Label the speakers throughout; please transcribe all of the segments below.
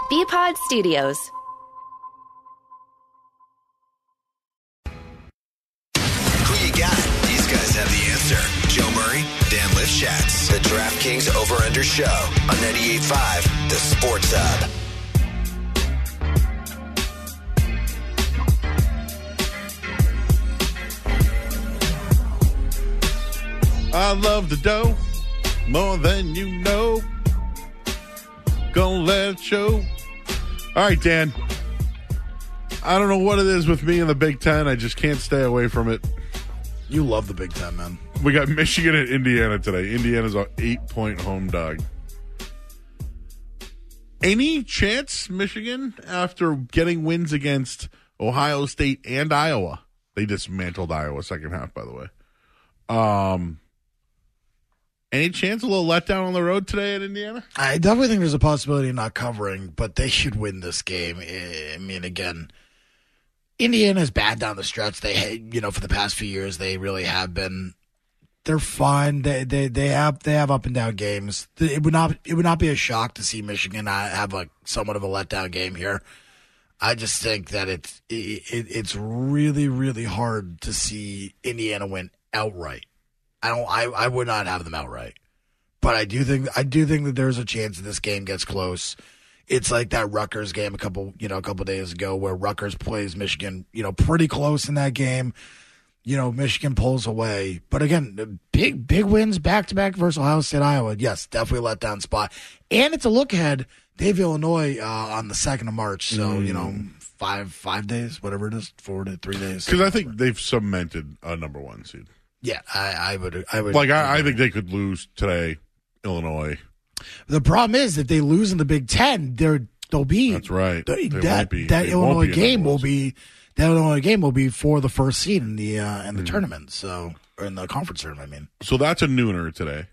Speaker 1: BPod Studios.
Speaker 2: Who you got? These guys have the answer. Joe Murray, Dan Lifshatz, the DraftKings Over-Under Show on 98.5, the Sports Hub.
Speaker 3: I love the dough more than you know. Gonna let it show. All right, Dan. I don't know what it is with me in the Big Ten. I just can't stay away from it.
Speaker 4: You love the Big Ten, man.
Speaker 3: We got Michigan and Indiana today. Indiana's an 8-point home dog. Any chance, Michigan, after getting wins against Ohio State and Iowa? They dismantled Iowa second half, by the way. Any chance a little letdown on the road today at Indiana?
Speaker 4: I definitely think there's a possibility of not covering, but they should win this game. I mean, again, Indiana's bad down the stretch. They, for the past few years, they really have been. They're fine. They have up and down games. It would not be a shock to see Michigan have somewhat of a letdown game here. I just think that it's really, really hard to see Indiana win outright. I would not have them outright, but I do think that there's a chance that this game gets close. It's like that Rutgers game a couple days ago where Rutgers plays Michigan, pretty close in that game. Michigan pulls away, but again, big wins back to back versus Ohio State, Iowa. Yes, definitely a letdown spot, and it's a look ahead. They have Illinois on the 2nd of March, so 5 days, whatever it is, 4 to 3 days.
Speaker 3: Because I think they've cemented a number one seed.
Speaker 4: Yeah, I would.
Speaker 3: I think they could lose today, Illinois.
Speaker 4: The problem is if they lose in the Big Ten, they'll be.
Speaker 3: That's right.
Speaker 4: That Illinois game will be. That Illinois game will be for the first seed in the tournament. So, or in the conference tournament. I mean.
Speaker 3: So that's a nooner today.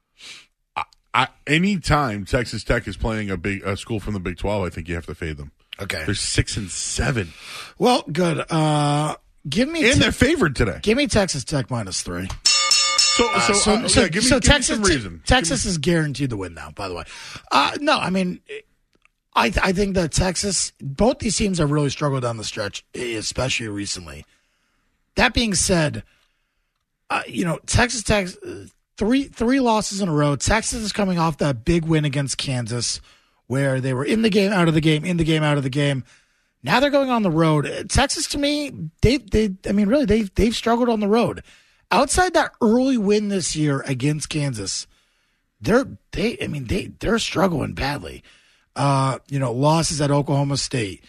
Speaker 3: Anytime Texas Tech is playing a school from the Big 12, I think you have to fade them.
Speaker 4: Okay.
Speaker 3: They're 6-7.
Speaker 4: Well, good.
Speaker 3: They're favored today.
Speaker 4: Give me Texas Tech -3.
Speaker 3: Give me
Speaker 4: Texas,
Speaker 3: some reason.
Speaker 4: Texas is guaranteed to win now, by the way. No, I mean, I think that Texas, both these teams have really struggled down the stretch, especially recently. That being said, Texas Tech, three losses in a row. Texas is coming off that big win against Kansas where they were in the game, out of the game, in the game, out of the game. Now they're going on the road. Texas, to me, they've struggled on the road. Outside that early win this year against Kansas, they're struggling badly. Losses at Oklahoma State.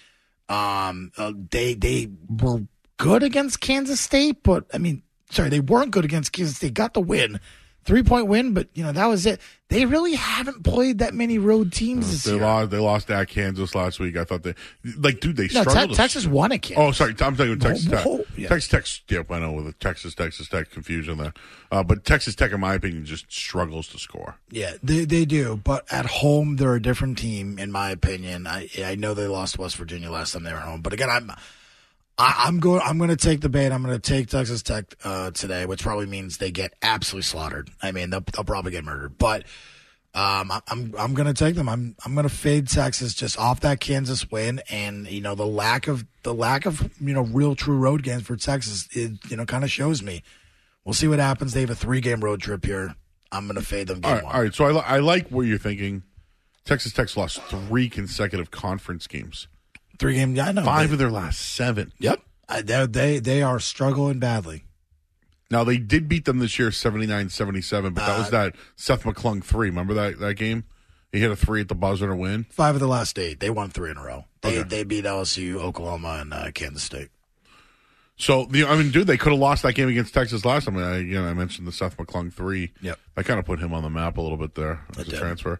Speaker 4: They were good against Kansas State, but they weren't good against Kansas State. Got the win. 3-point win, but that was it. They really haven't played that many road teams this year.
Speaker 3: They lost at Kansas last week. I thought they struggled.
Speaker 4: Texas won at Kansas.
Speaker 3: Oh, sorry, I'm talking Texas Tech.
Speaker 4: Yeah.
Speaker 3: Texas Tech. Yep, I know with the Texas Tech confusion there. But Texas Tech, in my opinion, just struggles to score.
Speaker 4: Yeah, they do. But at home, they're a different team, in my opinion. I know they lost West Virginia last time they were home, but again, I'm going to take the bait. I'm going to take Texas Tech today, which probably means they get absolutely slaughtered. They'll probably get murdered. But I'm going to take them. I'm going to fade Texas just off that Kansas win, and the lack of real true road games for Texas. It kind of shows me. We'll see what happens. They have a 3-game road trip here. I'm going to fade them. Game one.
Speaker 3: All right. So I like what you're thinking. Texas Tech's lost 3 consecutive conference games.
Speaker 4: 3 games, I know.
Speaker 3: 5 of their last 7.
Speaker 4: Yep. They are struggling badly.
Speaker 3: Now, they did beat them this year 79-77, but that was that Seth McClung 3. Remember that game? He hit a 3 at the buzzer to win.
Speaker 4: 5 of the last 8. They won 3 in a row. They beat LSU, Oklahoma, and Kansas State.
Speaker 3: So, they could have lost that game against Texas last time. I mentioned the Seth McClung 3.
Speaker 4: Yep.
Speaker 3: I kind of put him on the map a little bit there as a transfer.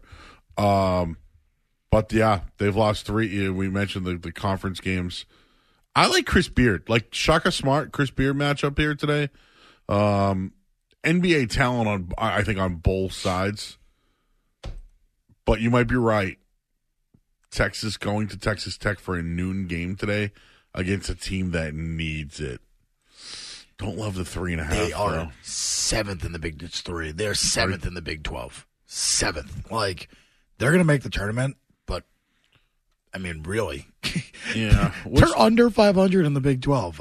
Speaker 3: But, yeah, they've lost 3. We mentioned the conference games. I like Chris Beard. Like Shaka Smart, Chris Beard matchup here today. NBA talent, I think, on both sides. But you might be right. Texas going to Texas Tech for a noon game today against a team that needs it. Don't love the 3.5.
Speaker 4: They are 7th in the Big 3. They're 7th in the Big 12. 7th. They're going to make the tournament. I mean, really.
Speaker 3: Yeah.
Speaker 4: They're under 500 in the Big 12.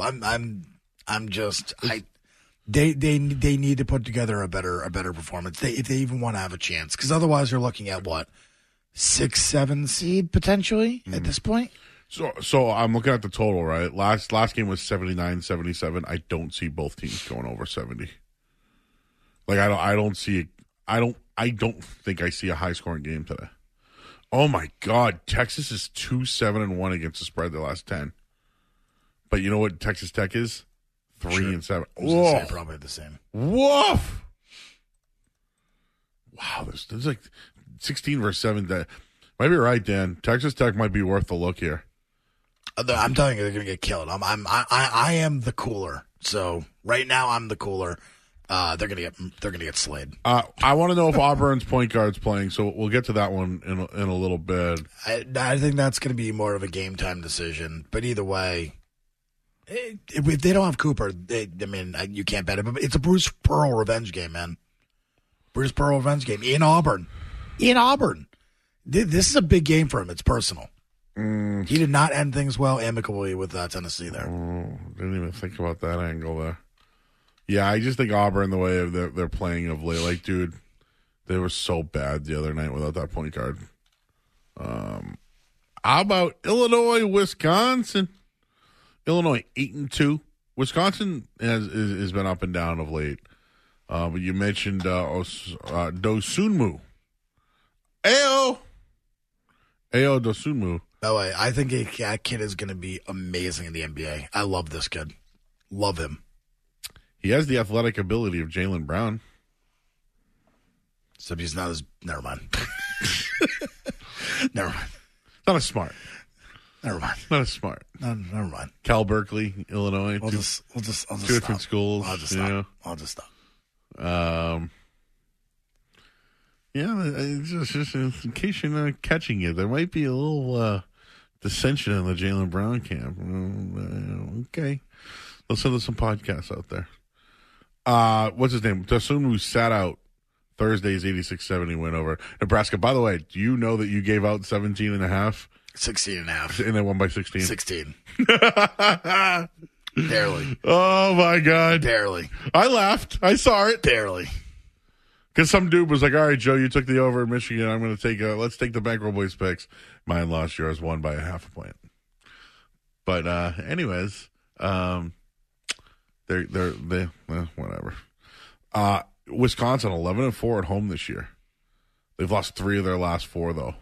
Speaker 4: They need to put together a better performance. If they even want to have a chance, because otherwise they're looking at what 6-7 seed potentially at this point.
Speaker 3: So I'm looking at the total, right? Last game was 79-77. I don't see both teams going over 70. Like I don't think I see a high scoring game today. Oh my God, Texas is 2-7-1 against the spread the last 10. But you know what Texas Tech is? 3-7.
Speaker 4: Whoa, probably the same.
Speaker 3: Woof! Wow, there's like 16 versus 7. That might be right, Dan. Texas Tech might be worth the look here.
Speaker 4: I'm telling you, they're going to get killed. I am the cooler. So right now, I'm the cooler. They're gonna get slayed.
Speaker 3: I want to know if Auburn's point guard's playing, so we'll get to that one in a little bit.
Speaker 4: I think that's going to be more of a game time decision. But either way, if they don't have Cooper, you can't bet it. But it's a Bruce Pearl revenge game, man. Bruce Pearl revenge game in Auburn. This is a big game for him. It's personal. He did not end things well amicably with Tennessee there.
Speaker 3: Didn't even think about that angle there. Yeah, I just think Auburn, the way they're playing of late, like, dude, they were so bad the other night without that point guard. How about Illinois, Wisconsin? Illinois 8-2. Wisconsin has been up and down of late. But you mentioned Dosunmu. Ayo Dosunmu.
Speaker 4: By the way, I think that kid is going to be amazing in the NBA. I love this kid. Love him.
Speaker 3: He has the athletic ability of Jaylen Brown.
Speaker 4: So he's not as... Never mind. Never mind.
Speaker 3: Not as smart.
Speaker 4: Never mind.
Speaker 3: Not as smart.
Speaker 4: No, never mind.
Speaker 3: Cal Berkeley, Illinois.
Speaker 4: I'll just
Speaker 3: two
Speaker 4: stop.
Speaker 3: different schools.
Speaker 4: I'll just stop. I'll just stop.
Speaker 3: Yeah, just in case you're not catching it, there might be a little dissension in the Jaylen Brown camp. Okay. Let's send us some podcasts out there. What's his name? Dosunmu sat out Thursday's 86-70 win over Nebraska. By the way, do you know that you gave out 17.5?
Speaker 4: 16.5.
Speaker 3: And they won by 16?
Speaker 4: 16. Barely.
Speaker 3: Oh, my God.
Speaker 4: Barely.
Speaker 3: I laughed. I saw it.
Speaker 4: Barely.
Speaker 3: Because some dude was like, all right, Joe, you took the over in Michigan. I'm going to let's take the Bankroll Boys picks. Mine lost, yours won by a half a point. But anyways, they're whatever. Wisconsin 11-4 at home this year. They've lost 3 of their last 4 though.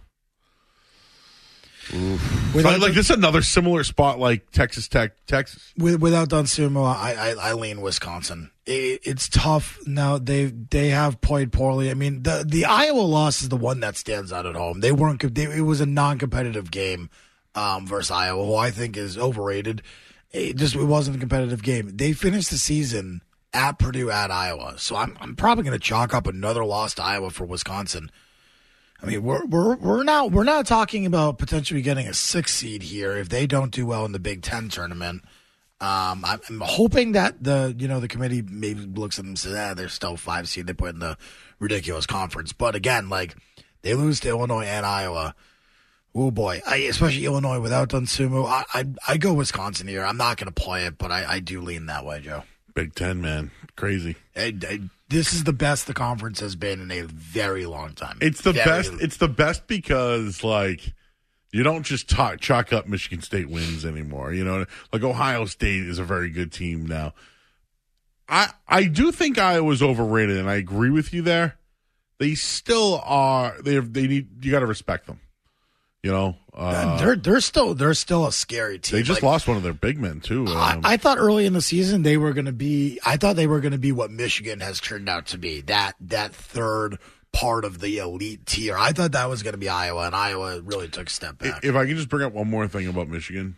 Speaker 3: Like this is another similar spot like Texas Tech, Texas.
Speaker 4: Without Dosunmu, I lean Wisconsin. It's tough. Now they have played poorly. I mean, the Iowa loss is the one that stands out at home. It was a non-competitive game versus Iowa, who I think is overrated. It wasn't a competitive game. They finished the season at Purdue, at Iowa. So I'm probably going to chalk up another loss to Iowa for Wisconsin. I mean, we're now talking about potentially getting a 6 seed here if they don't do well in the Big Ten tournament. I'm hoping that the committee maybe looks at them and says, they're still 5 seed. They put in the ridiculous conference. But again, like they lose to Illinois and Iowa. Oh boy, especially Illinois without Dosunmu. I go Wisconsin here. I'm not going to play it, but I do lean that way, Joe.
Speaker 3: Big Ten, man, crazy.
Speaker 4: This is the best the conference has been in a very long time.
Speaker 3: It's the best. It's the best because like you don't just chalk up Michigan State wins anymore. You know, like Ohio State is a very good team now. I do think Iowa's overrated, and I agree with you there. They still are. They need. You got to respect them. You know,
Speaker 4: they're still a scary team.
Speaker 3: They just lost one of their big men too.
Speaker 4: I thought early in the season they were going to be. I thought they were going to be what Michigan has turned out to be. That third part of the elite tier. I thought that was going to be Iowa, and Iowa really took a step back.
Speaker 3: If I can just bring up one more thing about Michigan,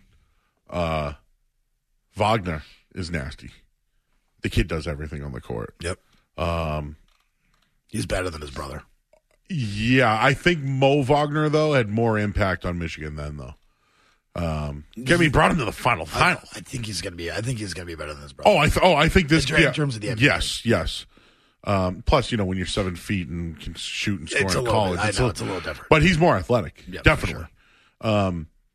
Speaker 3: Wagner is nasty. The kid does everything on the court.
Speaker 4: Yep. He's better than his brother.
Speaker 3: Yeah, I think Mo Wagner, though, had more impact on Michigan then, though. Brought him to the final.
Speaker 4: I think he's going to be. I think he's going to be better than his brother.
Speaker 3: I think this.
Speaker 4: In terms of the NBA.
Speaker 3: Yes. Plus, when you're 7 feet and can shoot and score in college,
Speaker 4: it's a little different.
Speaker 3: But he's more athletic,
Speaker 4: yep,
Speaker 3: definitely.
Speaker 4: Sure.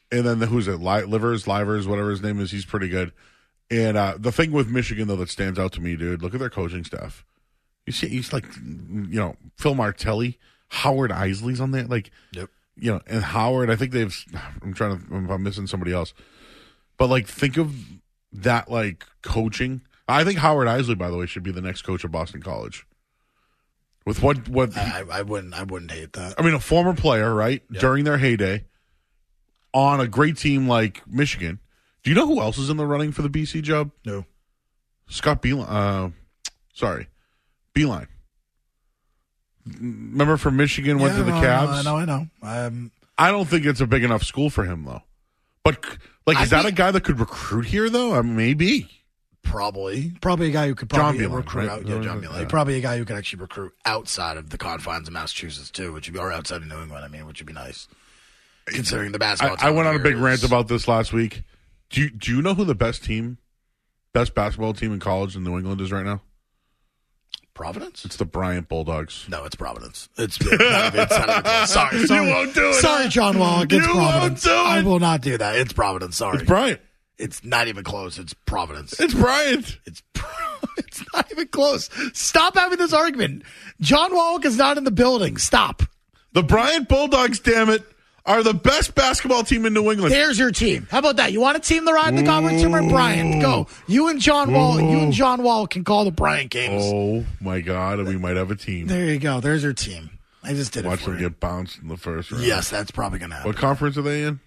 Speaker 3: And then who's it? Livers, whatever his name is. He's pretty good. And the thing with Michigan, though, that stands out to me, dude, look at their coaching staff. You see, he's like, Phil Martelli, Howard Isley's on there. Like,
Speaker 4: Yep.
Speaker 3: And Howard, I think if I'm missing somebody else. But, like, think of that, like, coaching. I think Howard Isley, by the way, should be the next coach of Boston College. With what
Speaker 4: I wouldn't hate that.
Speaker 3: I mean, a former player, right? Yep. During their heyday, on a great team like Michigan. Do you know who else is in the running for the BC job?
Speaker 4: No.
Speaker 3: Scott Beilein. Beilein. Remember from Michigan, went to the Cavs?
Speaker 4: I know.
Speaker 3: I don't think it's a big enough school for him, though. But, like, is that a guy that could recruit here, though? I mean, maybe.
Speaker 4: Probably a guy who could probably recruit out. Yeah, John Beilein.
Speaker 3: Yeah.
Speaker 4: Probably a guy who could actually recruit outside of the confines of Massachusetts too, or outside of New England. Which would be nice, considering the basketball.
Speaker 3: I went on a big rant about this last week. Do you know who the best basketball team in college in New England is right now?
Speaker 4: Providence?
Speaker 3: It's the Bryant Bulldogs.
Speaker 4: No, it's Providence. It's not even close. Sorry.
Speaker 3: You won't do it.
Speaker 4: Sorry, John Wallach. It's Providence.
Speaker 3: Won't do it.
Speaker 4: I will not do that. It's Providence. Sorry.
Speaker 3: It's Bryant.
Speaker 4: It's not even close. It's Providence.
Speaker 3: It's Bryant.
Speaker 4: It's not even close. Stop having this argument. John Wallach is not in the building. Stop.
Speaker 3: The Bryant Bulldogs, damn it, are the best basketball team in New England.
Speaker 4: There's your team. How about that? You want a team to ride the conference? You and Bryant. Go. You and John Wall can call the Bryant games.
Speaker 3: Oh, my God. And we might have a team.
Speaker 4: There you go. There's your team. I just did
Speaker 3: Watch
Speaker 4: it for
Speaker 3: them
Speaker 4: you.
Speaker 3: get bounced in the first round.
Speaker 4: Yes, that's probably going to happen.
Speaker 3: What conference are they in?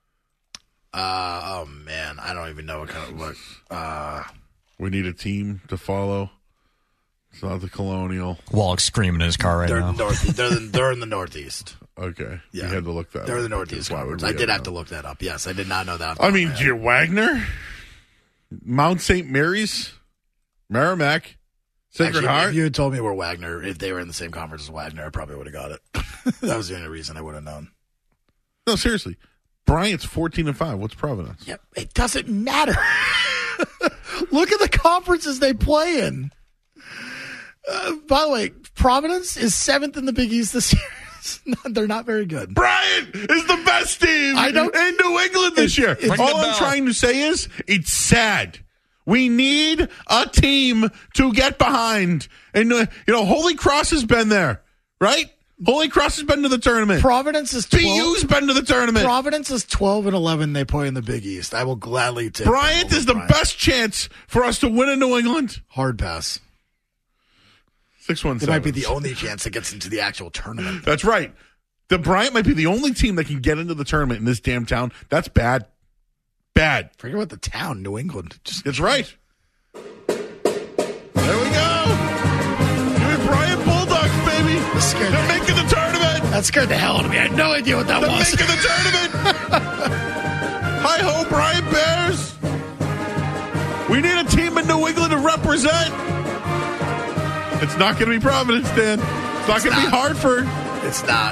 Speaker 4: Oh, man. I don't even know what
Speaker 3: We need a team to follow. It's not the Colonial.
Speaker 1: Wallach's screaming in his car right now.
Speaker 4: They're in the Northeast.
Speaker 3: Okay.
Speaker 4: Yeah.
Speaker 3: You had to look that up.
Speaker 4: They're the Northeast Conference. I did have to look that up. Yes, I did not know that.
Speaker 3: I mean, Wagner? Mount St. Mary's? Merrimack? Sacred Heart?
Speaker 4: If you had told me if they were in the same conference as Wagner, I probably would have got it. That was the only reason I would have known.
Speaker 3: No, seriously. Bryant's 14-5. What's Providence?
Speaker 4: Yep. It doesn't matter. Look at the conferences they play in. By the way, Providence is 7th in the Big East this year. They're not very good.
Speaker 3: Bryant is the best team in New England this year. All I'm trying to say is it's sad. We need a team to get behind. And, Holy Cross has been there, right? Holy Cross has been to the tournament.
Speaker 4: Providence is 12.
Speaker 3: BU's been to the tournament.
Speaker 4: Providence is 12-11. They play in the Big East. I will gladly take
Speaker 3: Bryant is the best chance for us to win in New England.
Speaker 4: Hard pass.
Speaker 3: 617.
Speaker 4: It might be the only chance that gets into the actual tournament.
Speaker 3: That's right. The Bryant might be the only team that can get into the tournament in this damn town. That's bad. Bad.
Speaker 4: Forget about the town, New England.
Speaker 3: That's right. There we go. Give me Bryant Bulldogs, baby. They're making the tournament.
Speaker 4: That scared the hell out of me. I had no idea what that was.
Speaker 3: They're making the tournament. Hi-ho, Bryant Bears. We need a team in New England to represent. It's not going to be Providence, Dan. It's not going to be Hartford.
Speaker 4: It's not.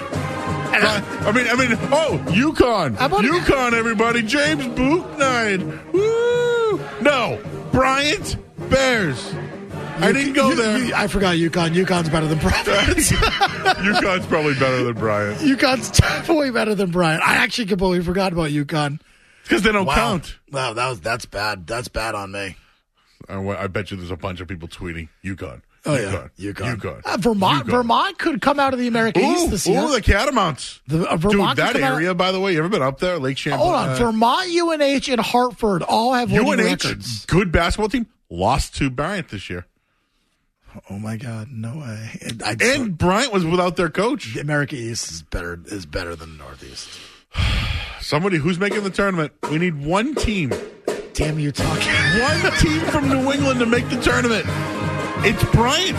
Speaker 3: UConn. UConn, everybody. James Bouknight. Woo! No. Bryant Bears. I didn't go there.
Speaker 4: I forgot UConn. UConn's better than Providence.
Speaker 3: UConn's probably better than Bryant.
Speaker 4: UConn's definitely better than Bryant. I actually completely forgot about UConn.
Speaker 3: Because they don't count.
Speaker 4: Wow, that's bad. That's bad on me.
Speaker 3: I bet you there's a bunch of people tweeting UConn.
Speaker 4: Oh, yeah. UConn.
Speaker 3: Vermont.
Speaker 4: Vermont could come out of the American East this year.
Speaker 3: The Catamounts.
Speaker 4: Vermont
Speaker 3: that area, by the way, you ever been up there? Lake Champlain?
Speaker 4: Hold on. Vermont, UNH, and Hartford all have winning records.
Speaker 3: Good basketball team, lost to Bryant this year.
Speaker 4: Oh, my God. No way.
Speaker 3: And Bryant was without their coach.
Speaker 4: The American East is better than the Northeast.
Speaker 3: Somebody who's making the tournament. We need one team.
Speaker 4: Damn you talking.
Speaker 3: One team from New England to make the tournament. It's Bryant.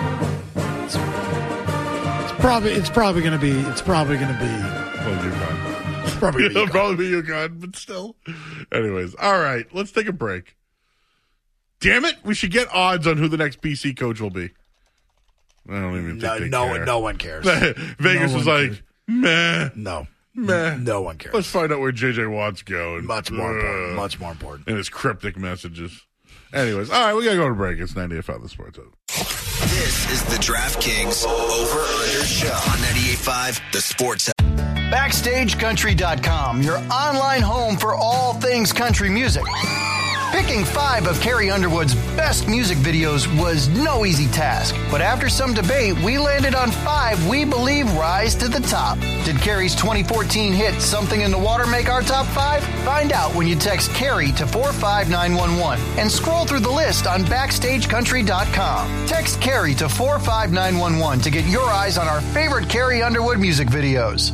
Speaker 3: It's probably going to be.
Speaker 4: Well,
Speaker 3: UConn.
Speaker 4: It's probably
Speaker 3: It'll probably be UConn, but still. Anyways, all right. Let's take a break. Damn it! We should get odds on who the next BC coach will be. I don't even think they care.
Speaker 4: No one cares.
Speaker 3: Vegas was like, meh.
Speaker 4: No.
Speaker 3: Meh.
Speaker 4: No one cares.
Speaker 3: Let's find out where J.J. Watt's going.
Speaker 4: Much more important.
Speaker 3: And his cryptic messages. Anyways, all right, we got to go to break. It's 98.5 The Sports Hub.
Speaker 2: This is the DraftKings Over-Under Show on 98.5 The Sports Hub.
Speaker 5: BackstageCountry.com, your online home for all things country music. Picking 5 of Carrie Underwood's best music videos was no easy task, but after some debate, we landed on 5 we believe rise to the top. Did Carrie's 2014 hit Something in the Water make our top 5? Find out when you text Carrie to 45911 and scroll through the list on BackstageCountry.com. Text Carrie to 45911 to get your eyes on our favorite Carrie Underwood music videos.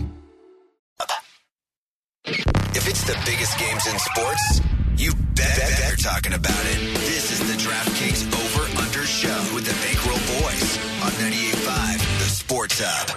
Speaker 2: If it's the biggest games in sports, you bet they're talking about it. This is the DraftKings Over-Under Show with the Bankroll Boys on 98.5, the Sports Hub.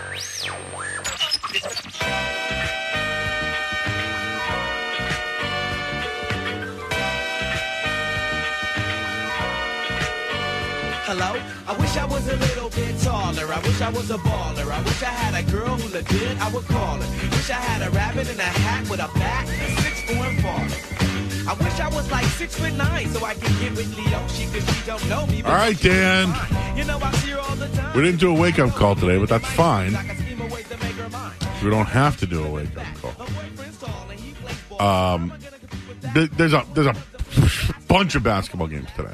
Speaker 6: Hello? I wish I was a little bit taller. I wish I was a baller. I wish I had a girl who looked good, I would call her. Wish I had a rabbit in a hat with a bat and 6'4" and baller. I wish I was like 6'9" so I could get with Leo. She don't know me.
Speaker 3: All right, Dan.
Speaker 6: You know I see her all the time.
Speaker 3: We didn't do a wake-up call today, but that's fine. We don't have to do a wake-up call. There's a bunch of basketball games today.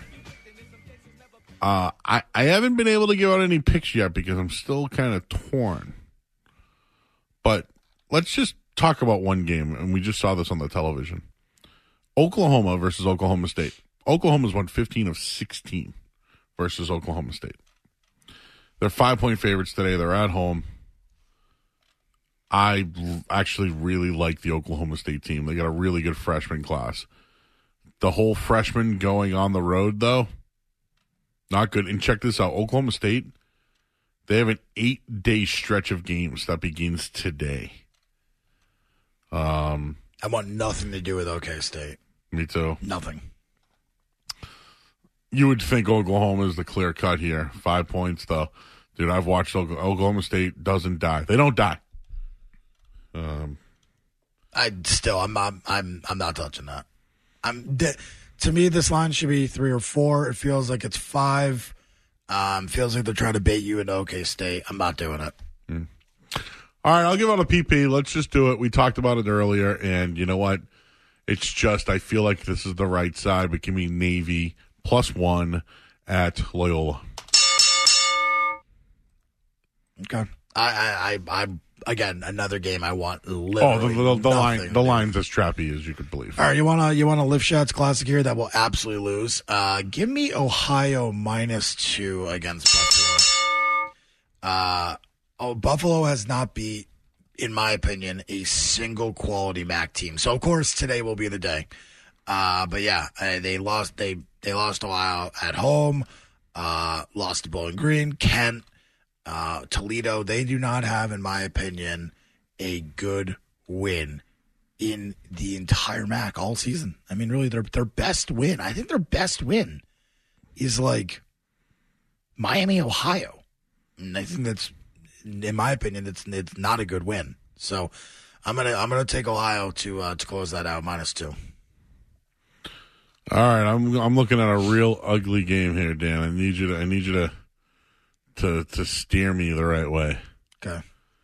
Speaker 3: I haven't been able to give out any picks yet because I'm still kind of torn. But let's just talk about one game, and we just saw this on the television. Oklahoma versus Oklahoma State. Oklahoma's won 15 of 16 versus Oklahoma State. They're 5-point favorites today. They're at home. I actually really like the Oklahoma State team. They got a really good freshman class. The whole freshman going on the road, though, not good. And check this out. Oklahoma State, they have an 8-day stretch of games that begins today.
Speaker 4: I want nothing to do with OK State.
Speaker 3: Me too.
Speaker 4: Nothing.
Speaker 3: You would think Oklahoma is the clear cut here. 5 points, though. Dude, I've watched Oklahoma State doesn't die. They don't die.
Speaker 4: I'm not touching that. To me, this line should be 3 or 4. It feels like it's 5. Feels like they're trying to bait you into OK State. I'm not doing it.
Speaker 3: All right, I'll give out a PP. Let's just do it. We talked about it earlier, and you know what? It's just I feel like this is the right side, but give me Navy +1 at Loyola.
Speaker 4: Okay. I again, another game I want literally
Speaker 3: the line's as trappy as you could believe.
Speaker 4: All right, you want a Lift Shots Classic here that will absolutely lose. Give me Ohio -2 against Buffalo. Buffalo has not beat, in my opinion, a single quality MAC team. So of course today will be the day. But yeah, they lost. They lost Ohio at home. Lost to Bowling Green, Kent. Toledo, they do not have, in my opinion, a good win in the entire MAC all season. I mean, really, their best win, I think their best win is like Miami, Ohio. And I think that's, in my opinion, it's not a good win. So I'm gonna take Ohio to close that out -2.
Speaker 3: All right, I'm looking at a real ugly game here, Dan. I need you to steer me the right way.
Speaker 4: Okay.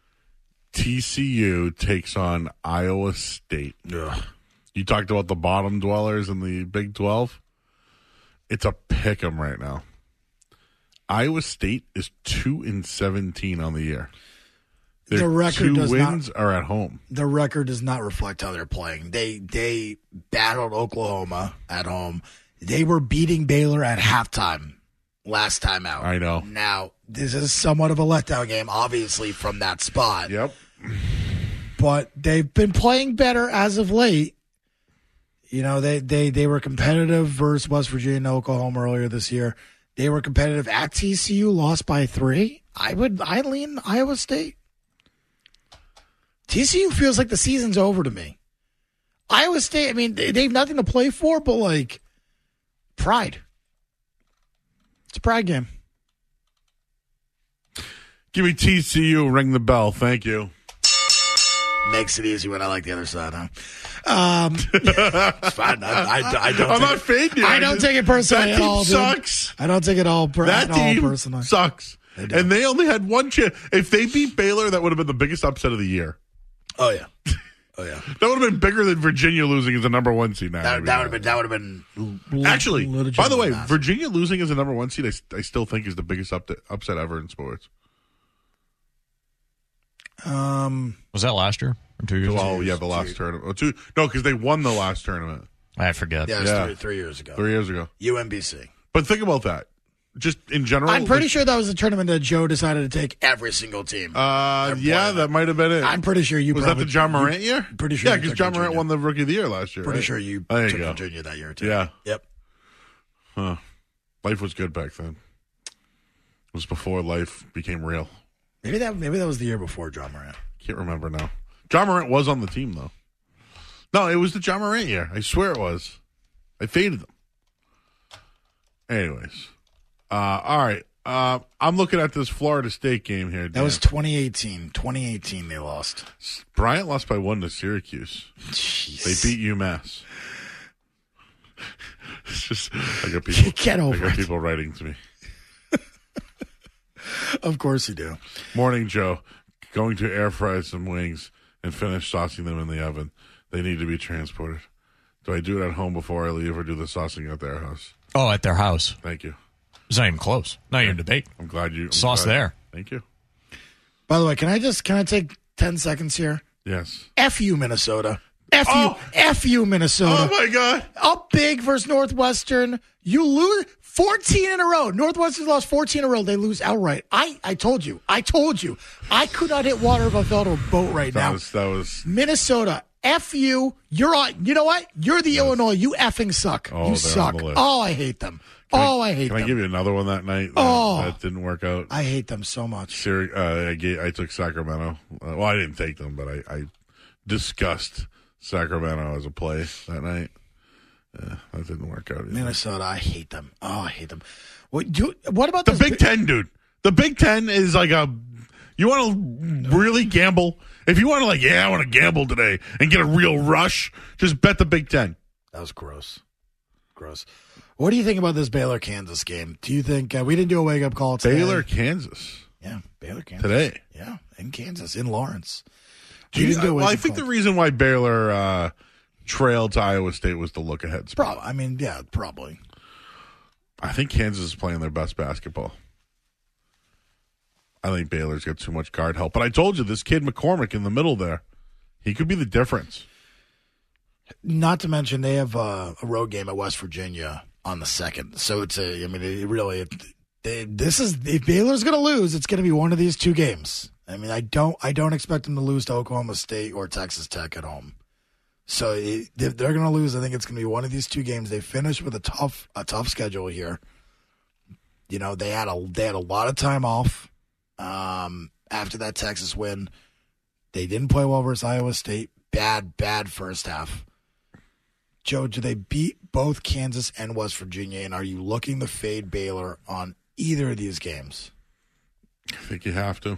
Speaker 3: TCU takes on Iowa State.
Speaker 4: Ugh.
Speaker 3: You talked about the bottom dwellers in the Big 12. It's a pick 'em right now. Iowa State is 2-17 on the year. Their record 2 wins are at home.
Speaker 4: The record does not reflect how they're playing. They battled Oklahoma at home. They were beating Baylor at halftime last time out.
Speaker 3: I know.
Speaker 4: Now, this is somewhat of a letdown game, obviously, from that spot.
Speaker 3: Yep.
Speaker 4: But they've been playing better as of late. You know, they were competitive versus West Virginia and Oklahoma earlier this year. They were competitive at TCU, lost by 3. I lean Iowa State. TCU feels like the season's over to me. Iowa State, I mean, they have nothing to play for, but like pride. It's a pride game.
Speaker 3: Give me TCU. Ring the bell. Thank you.
Speaker 4: Makes it easy when I like the other side, huh? It's fine. I don't.
Speaker 3: I'm not fading you.
Speaker 4: I don't take it personally
Speaker 3: that
Speaker 4: at all.
Speaker 3: Team sucks.
Speaker 4: Dude. I don't take it all.
Speaker 3: That team
Speaker 4: personally.
Speaker 3: Sucks. And they only had one chance. If they beat Baylor, that would have been the biggest upset of the year.
Speaker 4: Oh yeah. Oh yeah.
Speaker 3: That would have been bigger than Virginia losing as the number 1 seed. Now
Speaker 4: That would have been.
Speaker 3: Actually, by the way,
Speaker 4: massive.
Speaker 3: Virginia losing as the number 1 seed, I still think is the biggest upset ever in sports.
Speaker 1: Was that last year or 2 years?
Speaker 3: Oh yeah, the last tournament. Oh, two. No, because they won the last tournament.
Speaker 1: I forget.
Speaker 4: Yeah, it was 3 years ago.
Speaker 3: 3 years ago.
Speaker 4: UMBC.
Speaker 3: But think about that. Just in general.
Speaker 4: I'm pretty sure that was the tournament that Joe decided to take every single team.
Speaker 3: Yeah, that might have been it.
Speaker 4: I'm pretty sure you
Speaker 3: was
Speaker 4: probably,
Speaker 3: that the John Morant year?
Speaker 4: Pretty sure.
Speaker 3: Yeah,
Speaker 4: you
Speaker 3: because
Speaker 4: took
Speaker 3: John Morant
Speaker 4: Virginia.
Speaker 3: won the Rookie of the Year last year.
Speaker 4: Pretty
Speaker 3: right?
Speaker 4: sure you
Speaker 3: There
Speaker 4: took
Speaker 3: you go.
Speaker 4: Virginia that year too.
Speaker 3: Yeah.
Speaker 4: Yep.
Speaker 3: Huh. Life was good back then. It was before life became real.
Speaker 4: Maybe that was the year before John Morant.
Speaker 3: Can't remember now. John Morant was on the team though. No, it was the John Morant year. I swear it was. I faded them. Anyways, all right. I'm looking at this Florida State game here. Dan.
Speaker 4: That was 2018. 2018 they lost.
Speaker 3: Bryant lost by 1 to Syracuse.
Speaker 4: Jeez.
Speaker 3: They beat UMass. It's just I got people.
Speaker 4: Get over
Speaker 3: I got
Speaker 4: it.
Speaker 3: people writing to me.
Speaker 4: Of course you do.
Speaker 3: Morning, Joe. Going to air fry some wings and finish saucing them in the oven. They need to be transported. Do I do it at home before I leave, or do the saucing at their house?
Speaker 1: Oh, at their house.
Speaker 3: Thank you.
Speaker 1: It's not even close. Not even debate.
Speaker 3: I'm glad you.
Speaker 1: Sauce there.
Speaker 3: Thank you.
Speaker 4: By the way, can I take 10 seconds here?
Speaker 3: Yes.
Speaker 4: F you, Minnesota. F you, Minnesota.
Speaker 3: Oh my God.
Speaker 4: Up big versus Northwestern. You lose 14 in a row. Northwestern lost 14 in a row. They lose outright. I told you. I could not hit water if I fell to a boat right now.
Speaker 3: That was.
Speaker 4: Minnesota. F you. You're on. You know what? You're the Illinois. You effing suck.
Speaker 3: Oh,
Speaker 4: you
Speaker 3: they're
Speaker 4: suck.
Speaker 3: on the list.
Speaker 4: Oh, I hate them. I hate
Speaker 3: Can
Speaker 4: them.
Speaker 3: I give you another one that night? That didn't work out.
Speaker 4: I hate them so much.
Speaker 3: I took Sacramento. Well, I didn't take them, but I discussed Sacramento as a play that night. Yeah, that didn't work out either.
Speaker 4: Minnesota. I hate them. Oh, I hate them. What about
Speaker 3: The
Speaker 4: this
Speaker 3: Big Ten, dude? The Big Ten is like a. You want to really gamble? If you want to, I want to gamble today and get a real rush, just bet the Big Ten.
Speaker 4: That was gross. Gross. What do you think about this Baylor-Kansas game? Do you think we didn't do a wake-up call today?
Speaker 3: Baylor, Kansas.
Speaker 4: Yeah, Baylor-Kansas.
Speaker 3: Today.
Speaker 4: Yeah, in Kansas, in Lawrence.
Speaker 3: I think the reason why Baylor trailed to Iowa State was the look-ahead spot.
Speaker 4: Probably.
Speaker 3: I think Kansas is playing their best basketball. I think Baylor's got too much guard help. But I told you, this kid McCormick in the middle there, he could be the difference.
Speaker 4: Not to mention they have a road game at West Virginia on the 2nd. So it's if Baylor's going to lose, it's going to be one of these two games. I mean, I don't expect them to lose to Oklahoma State or Texas Tech at home. So if they're going to lose, I think it's going to be one of these two games. They finished with a tough schedule here. You know, they had a lot of time off after that Texas win. They didn't play well versus Iowa State. Bad first half. Joe, do they beat both Kansas and West Virginia? And are you looking to fade Baylor on either of these games?
Speaker 3: I think you have to.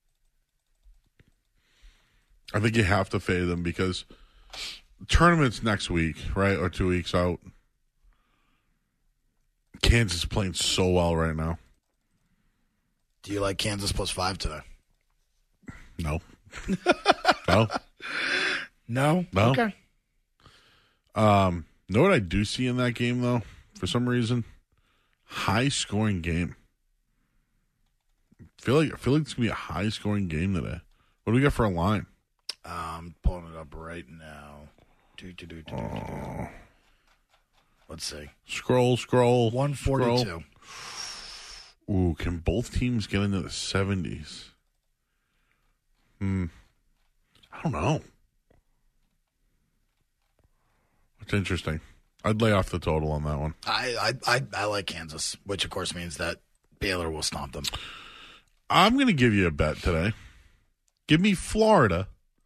Speaker 3: I think you have to fade them because tournament's next week, right? Or 2 weeks out. Kansas is playing so well right now.
Speaker 4: Do you like Kansas +5 today?
Speaker 3: No. No.
Speaker 4: No?
Speaker 3: No.
Speaker 4: Okay.
Speaker 3: Know what I do see in that game, though? For some reason, high-scoring game. I feel like it's going to be a high-scoring game today. What do we got for a line?
Speaker 4: I'm pulling it up right now. Let's see.
Speaker 3: Scroll.
Speaker 4: 142.
Speaker 3: Scroll. Ooh, can both teams get into the 70s? I don't know. It's interesting. I'd lay off the total on that one.
Speaker 4: I like Kansas, which of course means that Baylor will stomp them.
Speaker 3: I'm going to give you a bet today. Give me Florida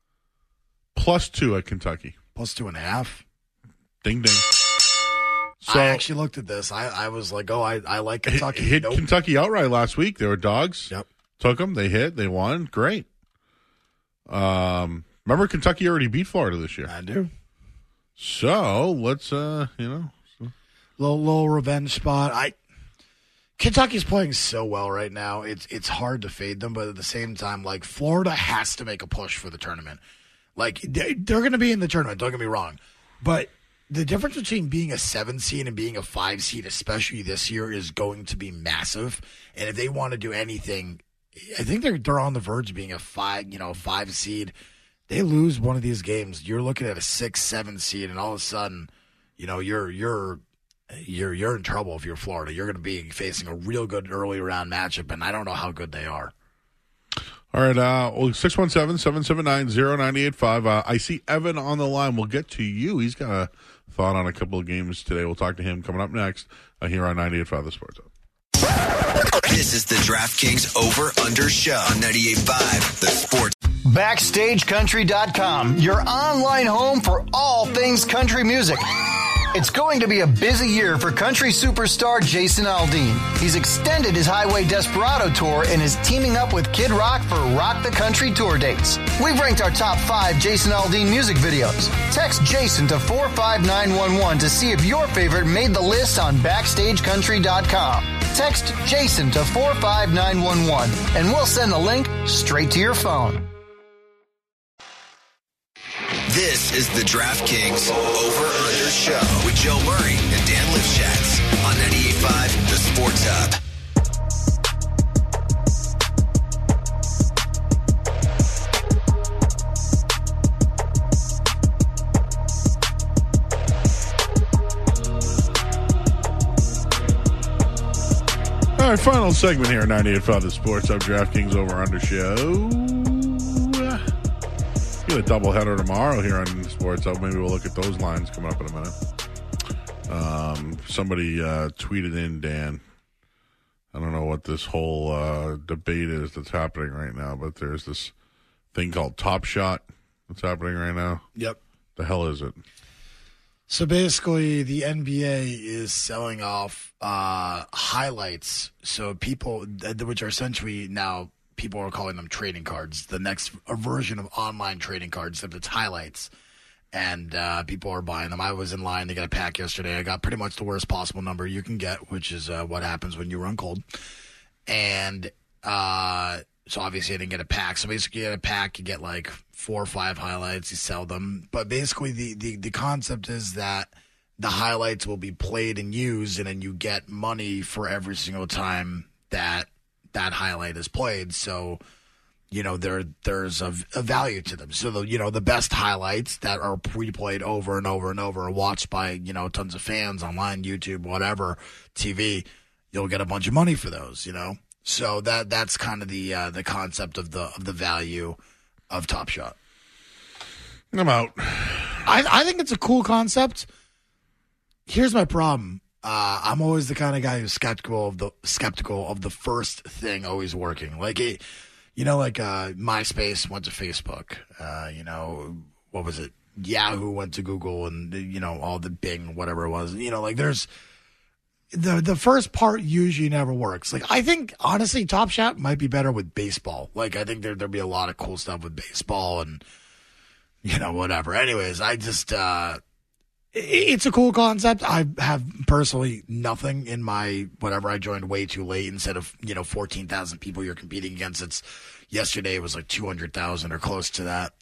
Speaker 3: +2 at Kentucky.
Speaker 4: +2.5.
Speaker 3: Ding, ding. So,
Speaker 4: I actually looked at this. I was like, I like Kentucky.
Speaker 3: Hit
Speaker 4: Nope.
Speaker 3: Kentucky outright last week. They were dogs.
Speaker 4: Yep.
Speaker 3: Took them. They hit. They won. Great. Remember Kentucky already beat Florida this year.
Speaker 4: I do.
Speaker 3: So let's,
Speaker 4: Little revenge spot. Kentucky's playing so well right now. It's hard to fade them, but at the same time, like Florida has to make a push for the tournament. Like, they're going to be in the tournament, don't get me wrong. But the difference between being a 7 seed and being a 5 seed, especially this year, is going to be massive. And if they want to do anything, I think they're on the verge of being a 5 seed. They lose one of these games, you're looking at a 6-7 seed, and all of a sudden, you're in trouble if you're Florida. You're going to be facing a real good early round matchup, and I don't know how good they are.
Speaker 3: All right, 617-779-0985. I see Evan on the line. We'll get to you. He's got a thought on a couple of games today. We'll talk to him coming up next here on 98.5 The Sports Hub.
Speaker 2: This is the DraftKings Over-Under Show on 98.5 The Sports.
Speaker 5: BackstageCountry.com, your online home for all things country music. It's going to be a busy year for country superstar Jason Aldean. He's extended his Highway Desperado tour and is teaming up with Kid Rock for Rock the Country tour dates. We've ranked our top 5 Jason Aldean music videos. Text Jason to 45911 to see if your favorite made the list on BackstageCountry.com. Text Jason to 45911 and we'll send the link straight to your phone.
Speaker 2: This is the DraftKings Over-Under Show with Joe Murray and Dan Lipschatz on 98.5 The Sports Hub.
Speaker 3: All right, final segment here at 98.5 The Sports Hub, DraftKings Over-Under Show. Get a doubleheader tomorrow here on the Sports Hub. Maybe we'll look at those lines coming up in a minute. Somebody tweeted in, Dan. I don't know what this whole debate is that's happening right now, but there's this thing called Top Shot that's happening right now.
Speaker 4: Yep.
Speaker 3: The hell is it?
Speaker 4: So basically, the NBA is selling off highlights. So people, which are essentially now, people are calling them trading cards. The next version of online trading cards, that it's highlights. And people are buying them. I was in line to get a pack yesterday. I got pretty much the worst possible number you can get, which is what happens when you run cold. And so obviously I didn't get a pack. So basically you get a pack, you get like 4 or 5 highlights, you sell them. But basically the concept is that the highlights will be played and used, and then you get money for every single time that highlight is played. So, there's a value to them. So, the best highlights that are replayed over and over and over, watched by, tons of fans online, YouTube, whatever, TV, you'll get a bunch of money for those, So that's kind of the concept of the value of Top Shot.
Speaker 3: I'm out.
Speaker 4: I think it's a cool concept. Here's my problem. I'm always the kind of guy who's skeptical of the first thing always working. Like MySpace went to Facebook. What was it? Yahoo went to Google, and all the Bing, whatever it was. There's the first part usually never works. Like, I think honestly, Top Shot might be better with baseball. Like, I think there'd be a lot of cool stuff with baseball and whatever. Anyways, I just. It's a cool concept. I have personally nothing in my whatever. I joined way too late. Instead of 14,000 people you're competing against, yesterday it was like 200,000 or close to that.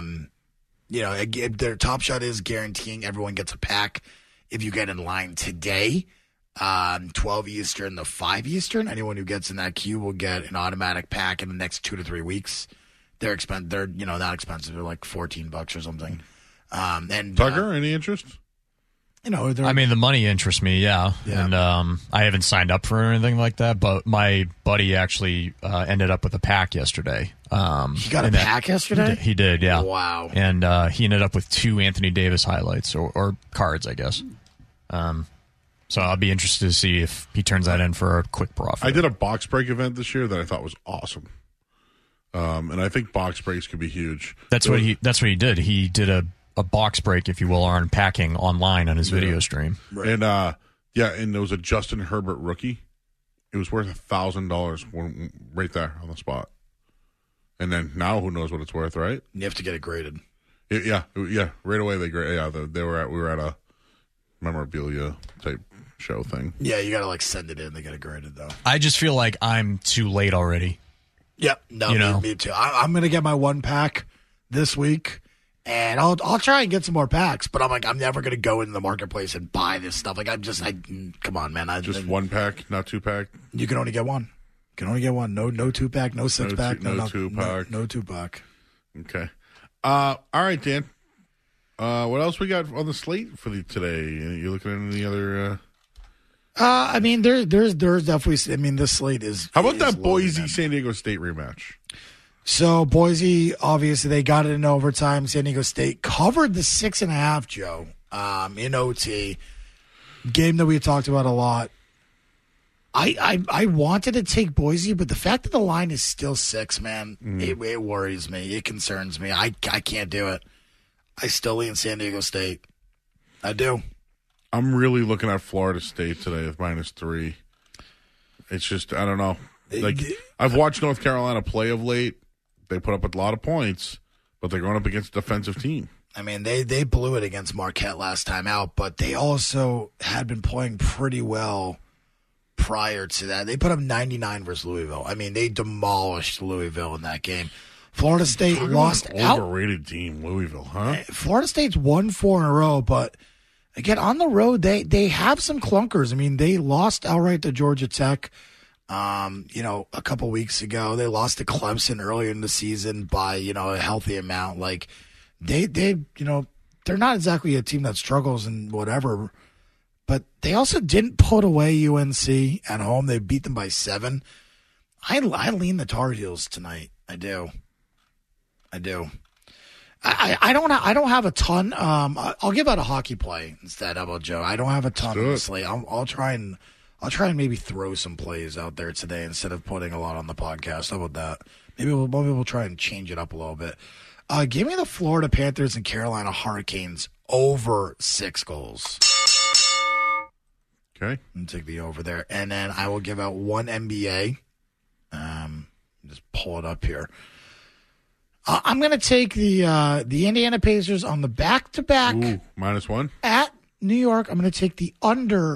Speaker 4: Their Top Shot is guaranteeing everyone gets a pack if you get in line today, 12 Eastern to 5 Eastern. Anyone who gets in that queue will get an automatic pack in the next 2 to 3 weeks. They're not expensive. They're like $14 or something. And
Speaker 3: Tucker, any interest?
Speaker 1: The money interests me, yeah. And I haven't signed up for anything like that, but my buddy actually ended up with a pack yesterday.
Speaker 4: He got a pack yesterday?
Speaker 1: He did, yeah.
Speaker 4: Wow.
Speaker 1: And he ended up with 2 Anthony Davis highlights, or cards, I guess. So I'll be interested to see if he turns that in for a quick profit.
Speaker 3: I did a box break event this year that I thought was awesome. And I think box breaks could be huge.
Speaker 1: That's what he did. He did a box break, if you will, on packing online on his video stream.
Speaker 3: Right. And and there was a Justin Herbert rookie. It was worth $1,000 right there on the spot. And then now who knows what it's worth, right?
Speaker 4: You have to get it graded.
Speaker 3: Yeah. Right away we were at a memorabilia type show thing.
Speaker 4: Yeah, you got to send it in. They get it graded though.
Speaker 1: I just feel like I'm too late already.
Speaker 4: Yep. No, me too. I'm going to get my 1 pack this week. And I'll try and get some more packs, but I'm like, I'm never going to go into the marketplace and buy this stuff. Like, come on, man.
Speaker 3: Just one pack, not 2-pack?
Speaker 4: You can only get one. You can only get one. No 2-pack, no 6-pack.
Speaker 3: No 2-pack.
Speaker 4: No 2-pack.
Speaker 3: Okay. All right, Dan. What else we got on the slate for today? You looking at any other...
Speaker 4: I mean, there's definitely... I mean, this slate is...
Speaker 3: How about that Boise-San Diego State rematch?
Speaker 4: So, Boise, obviously, they got it in overtime. San Diego State covered the 6.5, Joe, in OT. Game that we talked about a lot. I wanted to take Boise, but the fact that the line is still 6, man, it worries me. It concerns me. I can't do it. I still lean San Diego State. I do.
Speaker 3: I'm really looking at Florida State today with -3. It's just, I don't know. Like, I've watched North Carolina play of late. They put up a lot of points, but they're going up against a defensive team.
Speaker 4: I mean, they blew it against Marquette last time out, but they also had been playing pretty well prior to that. They put up 99 versus Louisville. I mean, they demolished Louisville in that game. Florida State lost out.
Speaker 3: Overrated team, Louisville, huh?
Speaker 4: Florida State's won 4 in a row, but again, on the road, they have some clunkers. I mean, they lost outright to Georgia Tech. A couple weeks ago, they lost to Clemson earlier in the season by, a healthy amount. Like they're not exactly a team that struggles and whatever, but they also didn't put away UNC at home. They beat them by 7. I lean the Tar Heels tonight. I do. I don't have a ton. I'll give out a hockey play instead. How about Joe? I don't have a ton on the slate. I'll try and maybe throw some plays out there today instead of putting a lot on the podcast. How about that? Maybe we'll try and change it up a little bit. Give me the Florida Panthers and Carolina Hurricanes over 6 goals.
Speaker 3: Okay.
Speaker 4: And take the over there. And then I will give out one NBA. Just pull it up here. I'm going to take the Indiana Pacers on the back-to-back.
Speaker 3: Ooh, -1?
Speaker 4: At New York, I'm going to take the under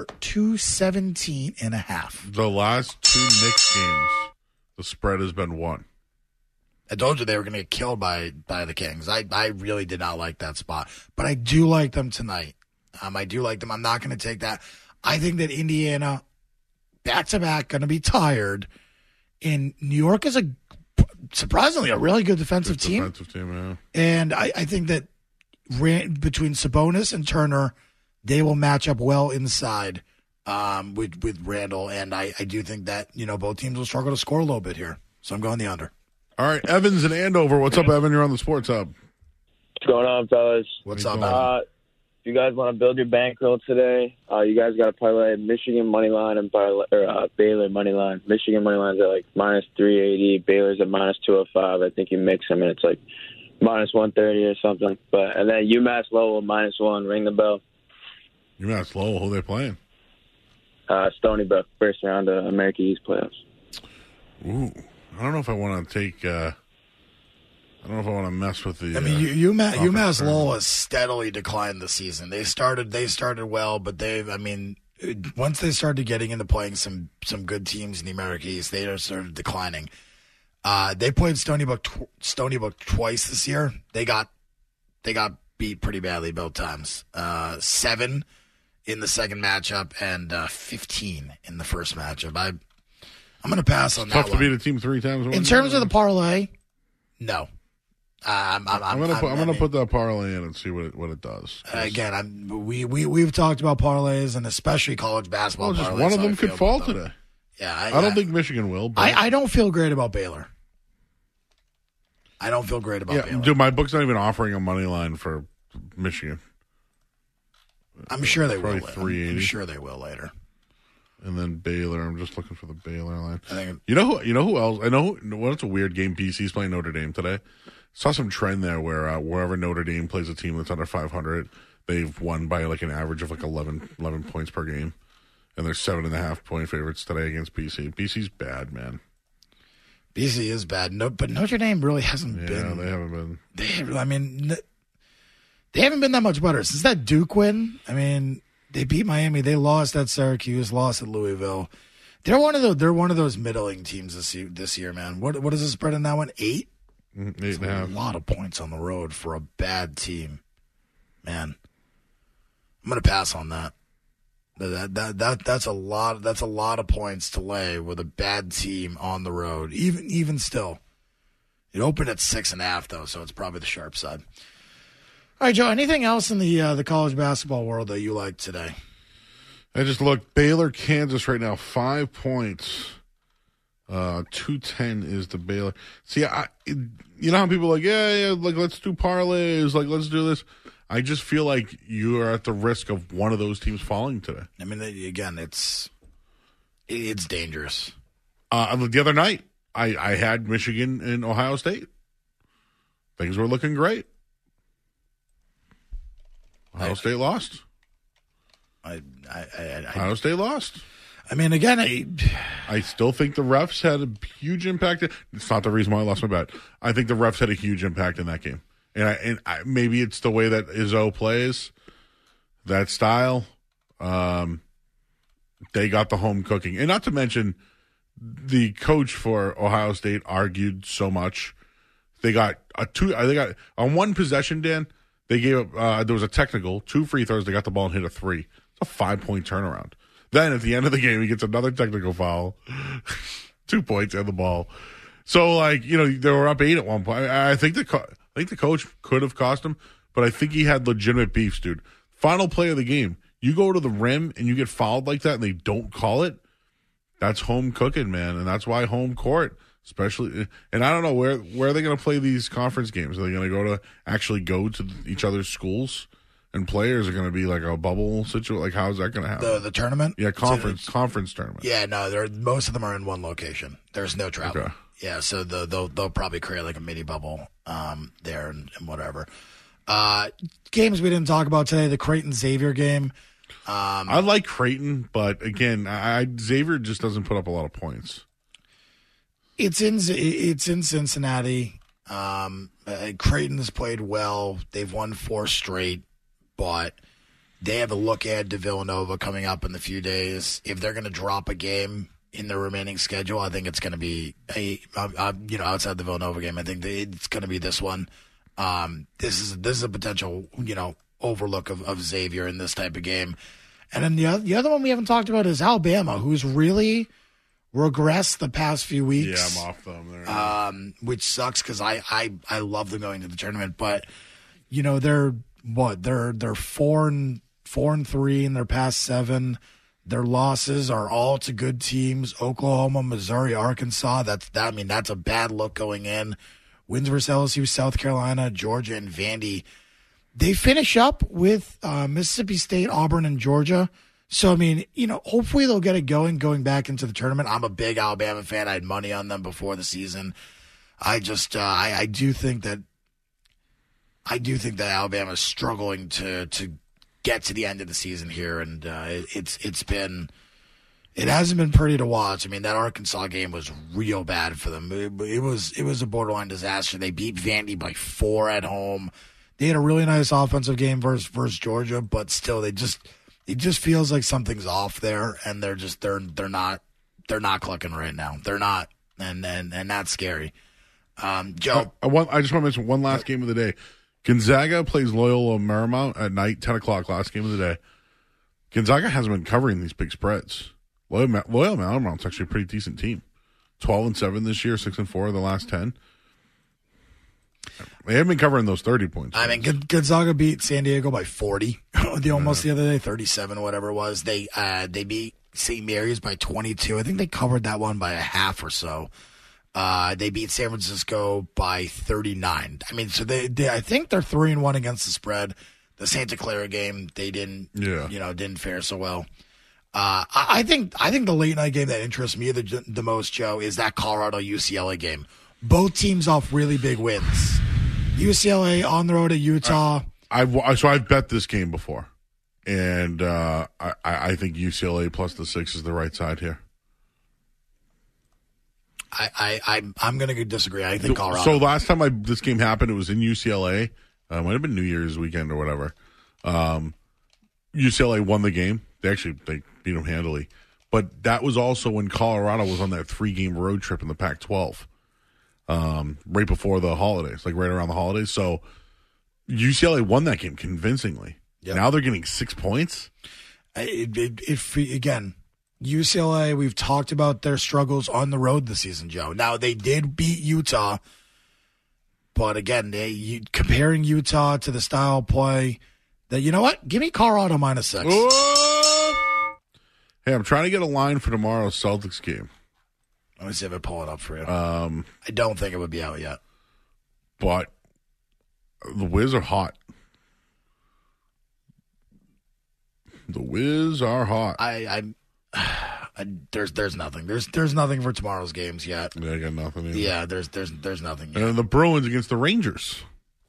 Speaker 4: 217.5.
Speaker 3: The last 2 Knicks games, the spread has been 1.
Speaker 4: I told you they were going to get killed by the Kings. I really did not like that spot. But I do like them tonight. I do like them. I'm not going to take that. I think that Indiana, back-to-back, going to be tired. And New York is surprisingly a really good defensive team.
Speaker 3: Defensive team, yeah.
Speaker 4: And I think that between Sabonis and Turner, they will match up well inside with Randall. And I do think that, both teams will struggle to score a little bit here. So I'm going the under.
Speaker 3: All right, Evans in Andover. What's up, Evan? You're on the Sports Hub.
Speaker 7: What's going on, fellas?
Speaker 4: What's up, Evan?
Speaker 7: If you guys want to build your bankroll today, you guys got to parlay Michigan money line and Baylor money line. Michigan money lines are like -380. Baylor's at -205. I think you mix them and it's like -130 or something. And then UMass Lowell -1. Ring the bell.
Speaker 3: UMass Lowell. Who are they playing?
Speaker 7: Stony Brook, first round of America East playoffs.
Speaker 3: Ooh, I don't know if I want to take. I don't know if I want to mess with the.
Speaker 4: I mean, UMass Lowell has steadily declined this season. They started well, but once they started getting into playing some good teams in the America East, they just started declining. They played Stony Brook twice this year. They got beat pretty badly both times. 7 in the second matchup and 15 in the first matchup. I'm going to pass on that.
Speaker 3: Tough to beat a team 3 times.
Speaker 4: In terms of the parlay, no. I'm
Speaker 3: gonna put that parlay in and see what it does.
Speaker 4: Again, we've talked about parlays and especially college basketball.
Speaker 3: Well, just one of them could fall today.
Speaker 4: Yeah,
Speaker 3: I don't think Michigan will. But
Speaker 4: I don't feel great about Baylor. Baylor.
Speaker 3: Dude, my book's not even offering a money line for Michigan.
Speaker 4: I'm sure they will.
Speaker 3: $380.
Speaker 4: I'm sure they will later.
Speaker 3: And then Baylor. I'm just looking for the Baylor line.
Speaker 4: You
Speaker 3: know who else? I know. It's a weird game. BC's playing Notre Dame today. Saw some trend there where wherever Notre Dame plays a team that's under 500, they've won by like an average of like 11 points per game, and they're 7.5 point favorites today against BC. BC's bad, man.
Speaker 4: BC is bad. No, but Notre Dame really hasn't been.
Speaker 3: Yeah, they haven't been.
Speaker 4: They haven't been that much better since that Duke win. I mean, they beat Miami. They lost at Syracuse. Lost at Louisville. They're one of those middling teams this year, man. What is the spread in that one? 8?
Speaker 3: 8.5.
Speaker 4: A lot of points on the road for a bad team. Man, I'm going to pass on that. That's a lot. That's a lot of points to lay with a bad team on the road. Even still, it opened at 6.5 though, so it's probably the sharp side. All right, Joe. Anything else in the college basketball world that you like today?
Speaker 3: I just looked. Baylor, Kansas right now, 5 points. 210 is the Baylor. See, you know how people are like, yeah, like let's do parlays, like let's do this. I just feel like you are at the risk of one of those teams falling today.
Speaker 4: I mean, again, it's dangerous.
Speaker 3: The other night, I had Michigan and Ohio State. Things were looking great. Ohio State lost. Ohio State lost.
Speaker 4: I mean, again,
Speaker 3: I still think the refs had a huge impact. It's not the reason why I lost my bet. I think the refs had a huge impact in that game. And maybe it's the way that Izzo plays, that style. They got the home cooking. And not to mention, the coach for Ohio State argued so much. They got on one possession, Dan, they gave up, there was a technical, 2 free throws, they got the ball and hit a 3. It's a 5-point turnaround. Then at the end of the game, he gets another technical foul, 2 points and the ball. So, like, you know, they were up 8 at one point. I think the coach could have cost him, but I think he had legitimate beefs, dude. Final play of the game, you go to the rim and you get fouled like that and they don't call it, that's home cooking, man. And that's why home court, especially, and I don't know, where are they going to play these conference games? Are they going to go to each other's schools? And players are going to be like a bubble situation. Like, how is that going to happen?
Speaker 4: The tournament?
Speaker 3: Yeah, conference tournament.
Speaker 4: Yeah, no, most of them are in one location. There's no travel. Okay. Yeah, so they'll probably create like a mini bubble there and whatever. Games we didn't talk about today, the Creighton Xavier game.
Speaker 3: I like Creighton, but again, Xavier just doesn't put up a lot of points.
Speaker 4: It's in Cincinnati. Creighton has played well. They've won 4 straight. But they have a look ahead to Villanova coming up in a few days. If they're going to drop a game in their remaining schedule, I think it's going to be outside the Villanova game. I think it's going to be this one. This is a potential overlook of Xavier in this type of game. And then the other one we haven't talked about is Alabama, who's really regressed the past few weeks.
Speaker 3: Yeah, I'm off them there.
Speaker 4: Which sucks because I love them going to the tournament, but they're. They're 4-3 in their past 7. Their losses are all to good teams: Oklahoma, Missouri, Arkansas. That's a bad look going in. Wins versus LSU, South Carolina, Georgia, and Vandy. They finish up with Mississippi State, Auburn, and Georgia. So hopefully they'll get it going back into the tournament. I'm a big Alabama fan. I had money on them before the season. I do think that Alabama is struggling to get to the end of the season here, and it hasn't been pretty to watch. I mean, that Arkansas game was real bad for them. It was a borderline disaster. They beat Vandy by 4 at home. They had a really nice offensive game versus Georgia, but still, it just feels like something's off there, and they're not clicking right now. They're not, and that's scary. Joe,
Speaker 3: I just want to mention one last game of the day. Gonzaga plays Loyola Marymount at night, 10 o'clock, last game of the day. Gonzaga hasn't been covering these big spreads. Loyola Marymount's actually a pretty decent team. 12-7 this year, 6-4 the last 10. They haven't been covering those 30 points.
Speaker 4: I mean, Gonzaga beat San Diego by 40 the other day, 37, whatever it was. They beat St. Mary's by 22. I think they covered that one by a half or so. They beat San Francisco by 39. I mean, so I think they're 3-1 against the spread. The Santa Clara game, they didn't fare so well. I think the late night game that interests me the most, Joe, is that Colorado UCLA game. Both teams off really big wins. UCLA on the road at Utah.
Speaker 3: I've bet this game before, and I think UCLA plus the 6 is the right side here.
Speaker 4: I'm going to disagree. I think Colorado.
Speaker 3: So last time this game happened, it was in UCLA. It might have been New Year's weekend or whatever. UCLA won the game. They beat them handily. But that was also when Colorado was on that 3-game road trip in the Pac-12. right before the holidays, like right around the holidays. So UCLA won that game convincingly. Yep. Now they're getting 6 points.
Speaker 4: Again, UCLA, we've talked about their struggles on the road this season, Joe. Now, they did beat Utah, but again, comparing Utah to the style of play, that, you know what? Give me Colorado -6.
Speaker 3: Whoa! Hey, I'm trying to get a line for tomorrow's Celtics game.
Speaker 4: Let me see if I pull it up for you. I don't think it would be out yet.
Speaker 3: But the Wiz are hot. The Wiz are hot.
Speaker 4: There's nothing. There's nothing for tomorrow's games yet.
Speaker 3: Yeah, I got nothing either.
Speaker 4: Yeah, there's nothing yet.
Speaker 3: And the Bruins against the Rangers.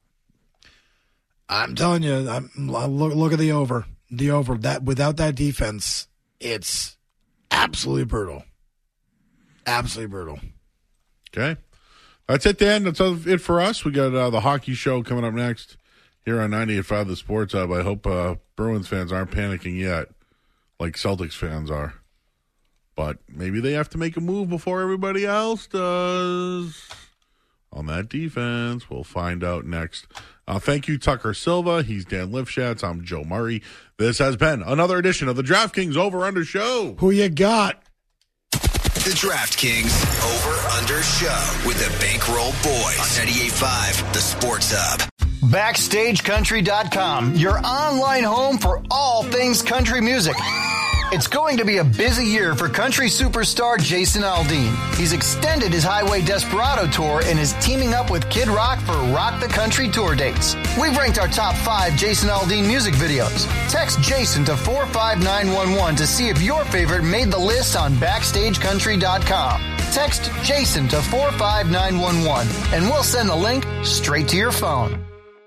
Speaker 4: I'm telling you, look at the over. The over. That without that defense, it's absolutely brutal. Absolutely brutal.
Speaker 3: Okay. That's it, Dan. That's it for us. We got the hockey show coming up next here on 98.5 The Sports Hub. I hope Bruins fans aren't panicking yet like Celtics fans are. But maybe they have to make a move before everybody else does on that defense. We'll find out next. Thank you, Tucker Silva. He's Dan Lifshatz. I'm Joe Murray. This has been another edition of the DraftKings Over-Under Show.
Speaker 4: Who you got?
Speaker 2: The DraftKings Over-Under Show with the Bankroll Boys on 98.5 The Sports Hub.
Speaker 5: BackstageCountry.com, your online home for all things country music. It's going to be a busy year for country superstar Jason Aldean. He's extended his Highway Desperado tour and is teaming up with Kid Rock for Rock the Country tour dates. We've ranked our top 5 Jason Aldean music videos. Text Jason to 45911 to see if your favorite made the list on BackstageCountry.com. Text Jason to 45911 and we'll send the link straight to your phone.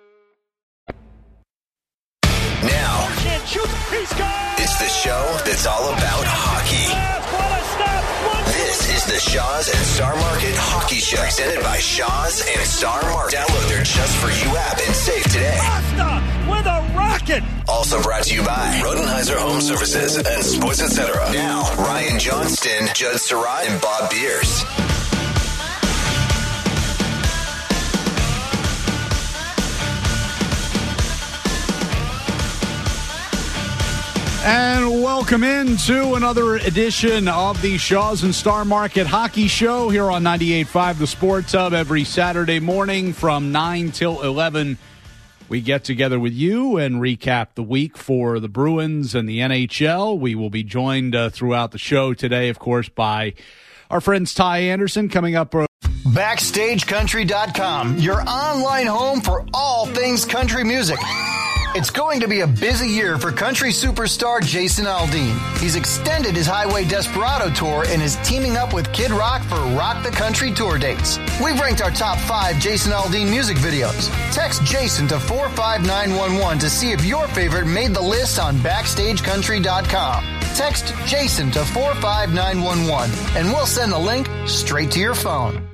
Speaker 2: Now, it's the show that's all about hockey. This is the Shaw's and Star Market Hockey Show, presented by Shaw's and Star Market. Download their Just For You app and save today.
Speaker 8: With a rocket.
Speaker 2: Also brought to you by Rodenheiser Home Services and Sports Etc. Now, Ryan Johnston, Judd Surratt, and Bob Beers.
Speaker 8: And welcome into another edition of the Shaw's and Star Market Hockey Show here on 98.5 The Sports Hub every Saturday morning from 9 till 11. We get together with you and recap the week for the Bruins and the NHL. We will be joined throughout the show today, of course, by our friends Ty Anderson coming up.
Speaker 5: BackstageCountry.com, your online home for all things country music. It's going to be a busy year for country superstar Jason Aldean. He's extended his Highway Desperado tour and is teaming up with Kid Rock for Rock the Country tour dates. We've ranked our top 5 Jason Aldean music videos. Text Jason to 45911 to see if your favorite made the list on BackstageCountry.com. Text Jason to 45911 and we'll send the link straight to your phone.